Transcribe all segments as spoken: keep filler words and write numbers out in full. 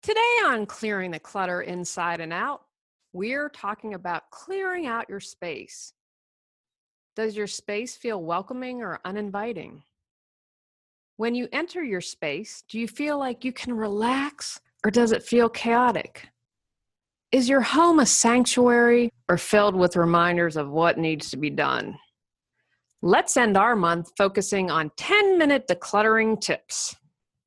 Today on Clearing the Clutter Inside and Out, we're talking about clearing out your space. Does your space feel welcoming or uninviting? When you enter your space, do you feel like you can relax or does it feel chaotic? Is your home a sanctuary or filled with reminders of what needs to be done? Let's end our month focusing on ten-minute decluttering tips.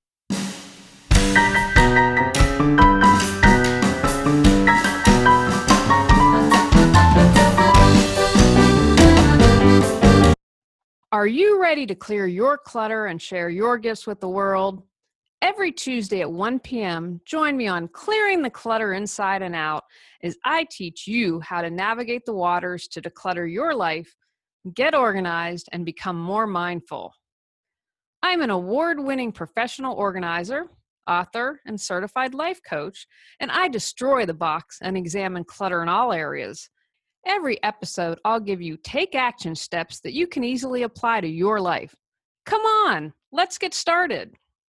Are you ready to clear your clutter and share your gifts with the world? Every Tuesday at one p.m., join me on Clearing the Clutter Inside and Out as I teach you how to navigate the waters to declutter your life, get organized, and become more mindful. I'm an award-winning professional organizer, author, and certified life coach, and I destroy the box and examine clutter in all areas. Every episode, I'll give you take action steps that you can easily apply to your life. Come on, let's get started.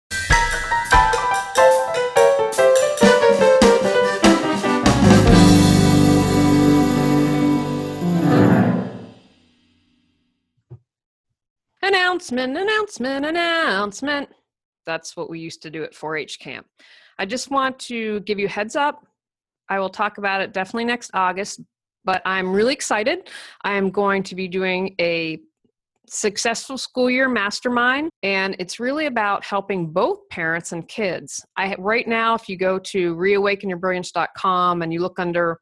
Announcement, announcement, announcement. That's what we used to do at four H camp. I just want to give you a heads up. I will talk about it definitely next August, but I'm really excited. I am going to be doing a successful school year mastermind, and it's really about helping both parents and kids. I right now, if you go to reawaken your brilliance dot com and you look under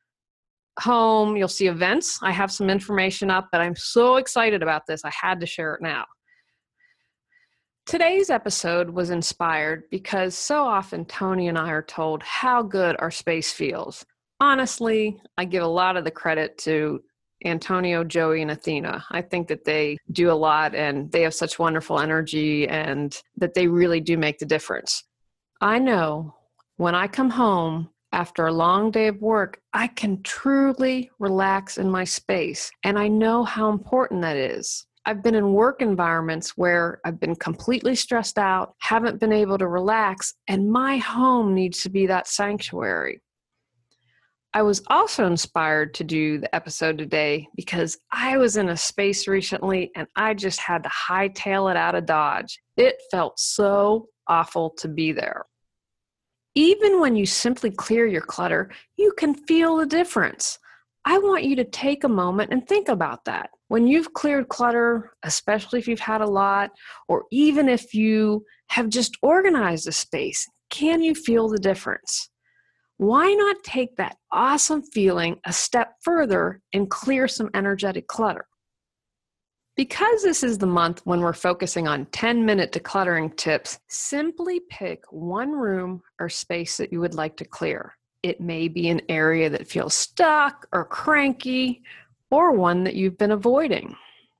home, you'll see events. I have some information up, but I'm so excited about this. I had to share it now. Today's episode was inspired because so often Tony and I are told how good our space feels. Honestly, I give a lot of the credit to Antonio, Joey, and Athena. I think that they do a lot and they have such wonderful energy and that they really do make the difference. I know when I come home after a long day of work, I can truly relax in my space, and I know how important that is. I've been in work environments where I've been completely stressed out, haven't been able to relax, and my home needs to be that sanctuary. I was also inspired to do the episode today because I was in a space recently and I just had to hightail it out of Dodge. It felt so awful to be there. Even when you simply clear your clutter, you can feel the difference. I want you to take a moment and think about that. When you've cleared clutter, especially if you've had a lot, or even if you have just organized a space, can you feel the difference? Why not take that awesome feeling a step further and clear some energetic clutter? Because this is the month when we're focusing on ten-minute decluttering tips, simply pick one room or space that you would like to clear. It may be an area that feels stuck or cranky, or one that you've been avoiding.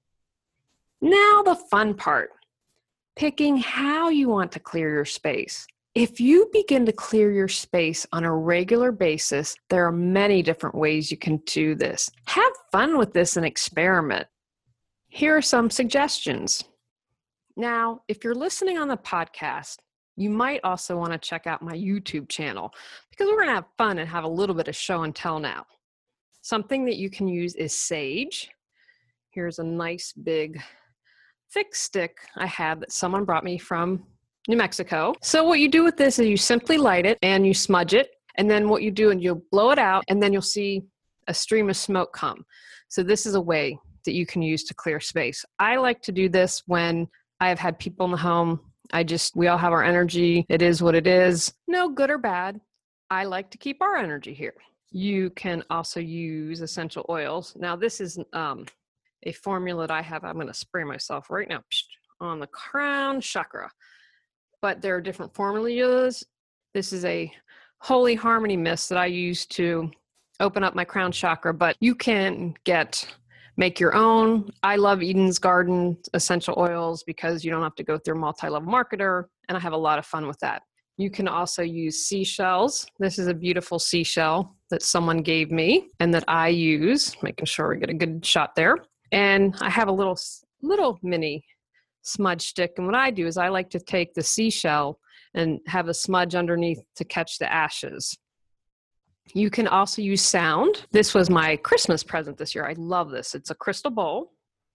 Now the fun part, picking how you want to clear your space. If you begin to clear your space on a regular basis, there are many different ways you can do this. Have fun with this and experiment. Here are some suggestions. Now, if you're listening on the podcast, you might also want to check out my YouTube channel because we're going to have fun and have a little bit of show and tell now. Something that you can use is sage. Here's a nice big thick stick I have that someone brought me from New Mexico. So what you do with this is you simply light it and you smudge it. And then what you do and you'll blow it out and then you'll see a stream of smoke come. So this is a way that you can use to clear space. I like to do this when I have had people in the home. I just, we all have our energy. It is what it is. No good or bad. I like to keep our energy here. You can also use essential oils. Now this is um, a formula that I have. I'm going to spray myself right now on the crown chakra. But there are different formulas. This is a Holy Harmony mist that I use to open up my crown chakra, but you can get, make your own. I love Eden's Garden essential oils because you don't have to go through a multi-level marketer, and I have a lot of fun with that. You can also use seashells. This is a beautiful seashell that someone gave me and that I use, making sure we get a good shot there. And I have a little, little mini smudge stick. And what I do is I like to take the seashell and have a smudge underneath to catch the ashes. You can also use sound. This was my Christmas present this year. I love this. It's a crystal bowl.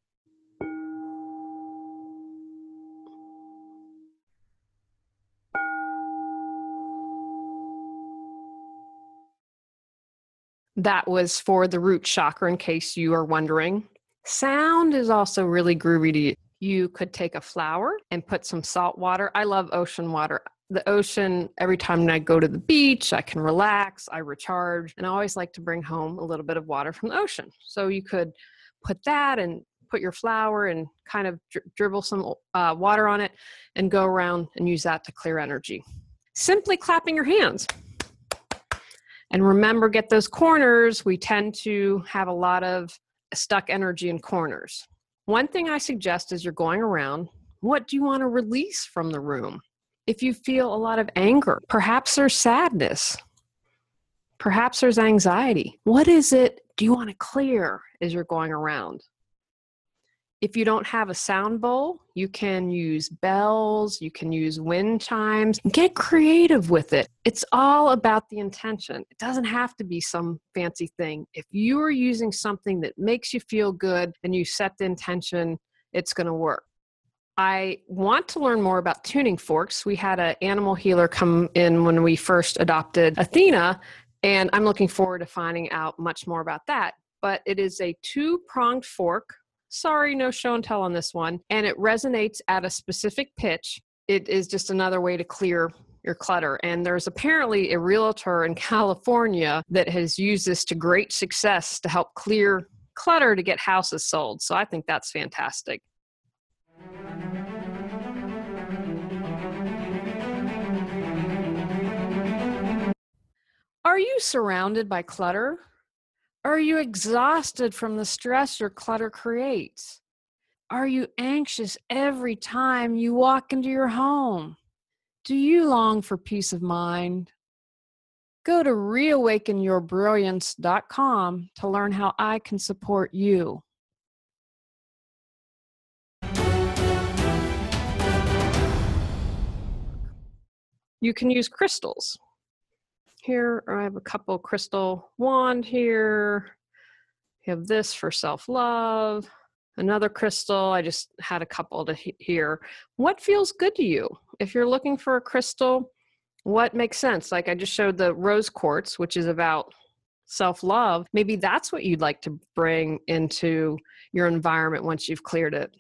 That was for the root chakra, in case you are wondering. Sound is also really groovy to you. You could take a flower and put some salt water. I love ocean water. The ocean, every time I go to the beach, I can relax, I recharge, and I always like to bring home a little bit of water from the ocean. So you could put that and put your flower and kind of dri- dribble some uh, water on it and go around and use that to clear energy. Simply clapping your hands. And remember, get those corners. We tend to have a lot of stuck energy in corners. One thing I suggest as you're going around, what do you want to release from the room? If you feel a lot of anger, perhaps there's sadness, perhaps there's anxiety. What is it do you want to clear as you're going around? If you don't have a sound bowl, you can use bells, you can use wind chimes. Get creative with it. It's all about the intention. It doesn't have to be some fancy thing. If you are using something that makes you feel good and you set the intention, it's going to work. I want to learn more about tuning forks. We had an animal healer come in when we first adopted Athena, and I'm looking forward to finding out much more about that. But it is a two-pronged fork. Sorry, no show and tell on this one. And it resonates at a specific pitch. It is just another way to clear your clutter. And there's apparently a realtor in California that has used this to great success to help clear clutter to get houses sold. So I think that's fantastic. Are you surrounded by clutter? Are you exhausted from the stress your clutter creates? Are you anxious every time you walk into your home? Do you long for peace of mind? Go to reawaken your brilliance dot com to learn how I can support you. You can use crystals. Here, I have a couple crystal wand here. You have this for self-love. Another crystal, I just had a couple to he- here. What feels good to you? If you're looking for a crystal, what makes sense? Like I just showed the rose quartz, which is about self-love. Maybe that's what you'd like to bring into your environment once you've cleared it.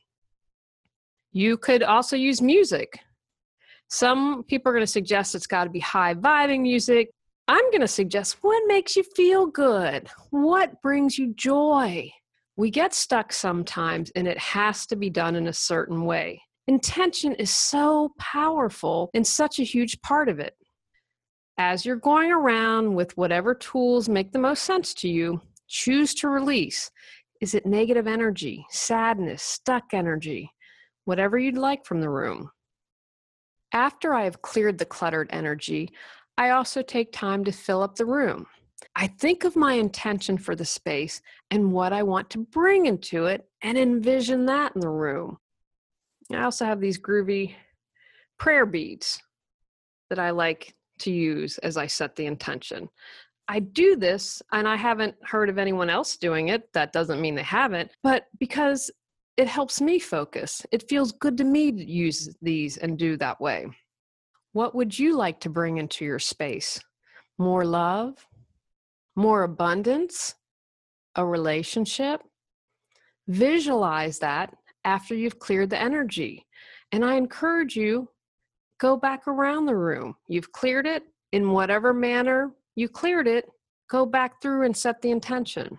You could also use music. Some people are going to suggest it's got to be high vibing music. I'm going to suggest what makes you feel good. What brings you joy? We get stuck sometimes, and it has to be done in a certain way. Intention is so powerful and such a huge part of it. As you're going around with whatever tools make the most sense to you, choose to release. Is it negative energy, sadness, stuck energy, whatever you'd like from the room? After I have cleared the cluttered energy, I also take time to fill up the room. I think of my intention for the space and what I want to bring into it and envision that in the room. I also have these groovy prayer beads that I like to use as I set the intention. I do this, and I haven't heard of anyone else doing it. That doesn't mean they haven't, but because it helps me focus. It feels good to me to use these and do that way. What would you like to bring into your space? More love? More abundance? A relationship? Visualize that after you've cleared the energy. And I encourage you, go back around the room. You've cleared it in whatever manner you cleared it, go back through and set the intention.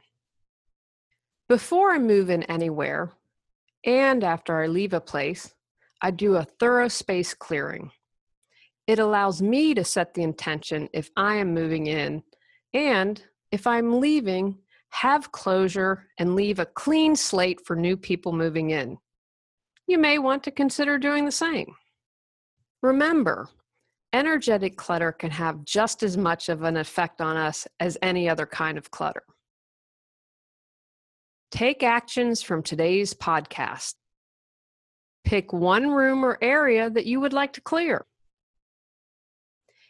Before I move in anywhere, and after I leave a place, I do a thorough space clearing. It allows me to set the intention if I am moving in, and if I'm leaving, have closure and leave a clean slate for new people moving in. You may want to consider doing the same. Remember, energetic clutter can have just as much of an effect on us as any other kind of clutter. Take actions from today's podcast. Pick one room or area that you would like to clear.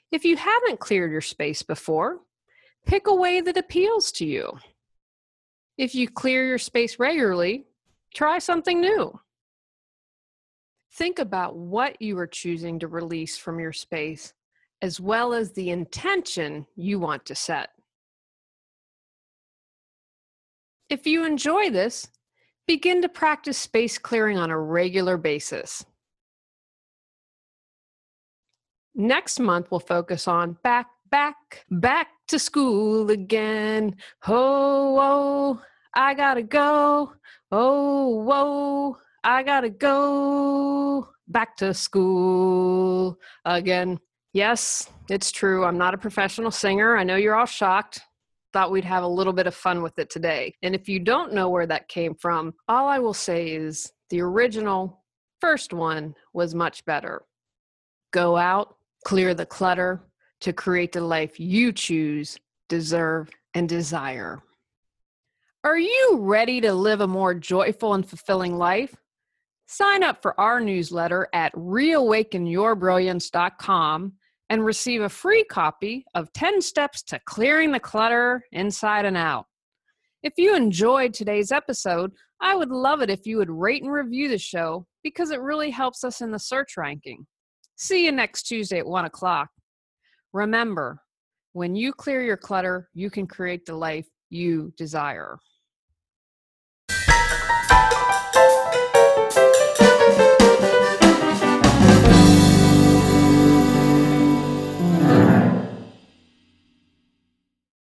If you haven't cleared your space before, pick a way that appeals to you. If you clear your space regularly, try something new. Think about what you are choosing to release from your space, as well as the intention you want to set. If you enjoy this, begin to practice space clearing on a regular basis. Next month, we'll focus on back, back, back to school again. Oh, whoa, I gotta go. Oh, whoa, I gotta go back to school again. Yes, it's true. I'm not a professional singer. I know you're all shocked. Thought we'd have a little bit of fun with it today. And if you don't know where that came from, all I will say is the original first one was much better. Go out, clear the clutter to create the life you choose, deserve, and desire. Are you ready to live a more joyful and fulfilling life? Sign up for our newsletter at reawaken your brilliance dot com and receive a free copy of ten steps to clearing the clutter inside and out. If you enjoyed today's episode, I would love it if you would rate and review the show because it really helps us in the search ranking. See you next Tuesday at one o'clock. Remember, when you clear your clutter, you can create the life you desire.